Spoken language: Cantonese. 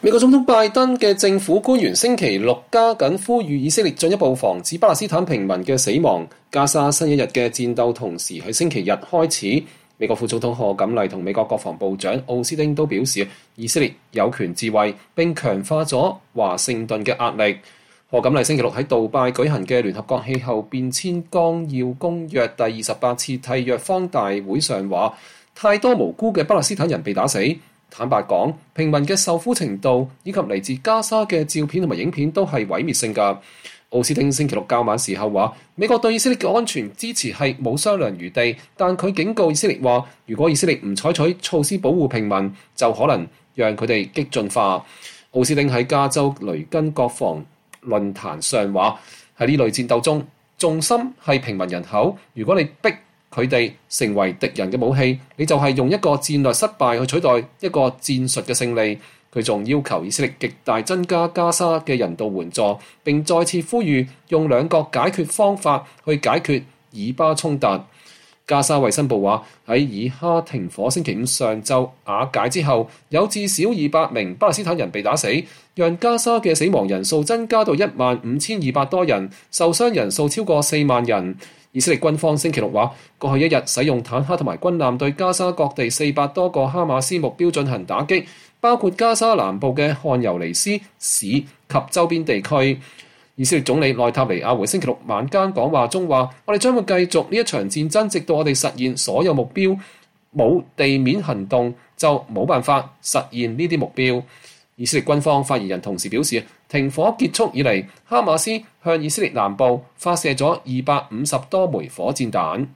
美國總統拜登嘅政府官員星期六加緊呼籲以色列進一步防止巴勒斯坦平民嘅死亡。加沙新一日嘅戰鬥同時喺星期日開始。美國副總統賀錦麗同美國國防部長奧斯汀都表示，以色列有權自衛，並強化咗華盛頓嘅壓力。賀錦麗星期六喺杜拜舉行嘅聯合國氣候變遷綱要公約第28次締約方大會上話，太多無辜嘅巴勒斯坦人被打死。坦白講，平民嘅受苦程度以及嚟自加沙嘅照片同埋影片都係毀滅性㗎。奧斯汀星期六較晚時候話，美國對以色列嘅安全支持係冇商量餘地，但佢警告以色列話，如果以色列唔採取措施保護平民，就可能讓佢哋激進化。奧斯汀喺加州雷根國防論壇上話，喺呢類戰鬥中，重心係平民人口。如果你逼佢哋成為敵人嘅武器，你就係用一個戰略失敗去取代一個戰術嘅勝利。佢仲要求以色列極大增加加沙嘅人道援助，並再次呼籲用兩國解決方法去解決以巴衝突。加沙衛生部話，喺以哈停火星期五上晝瓦解之後，有至少200名巴勒斯坦人被打死，讓加沙嘅死亡人數增加到15200多人，受傷人數超過4萬人。以色列軍方星期六話，過去一日使用坦克同埋軍艦對加沙各地400多個哈馬斯目標進行打擊，包括加沙南部嘅漢尤尼斯市及周邊地區。以色列總理內塔尼亞胡星期六晚間講話中話，我哋將會繼續呢一場戰爭，直到我哋實現所有目標。冇地面行動就冇辦法實現呢啲目標。以色列軍方發言人同時表示，停火結束以嚟，哈馬斯向以色列南部發射咗250多枚火箭彈。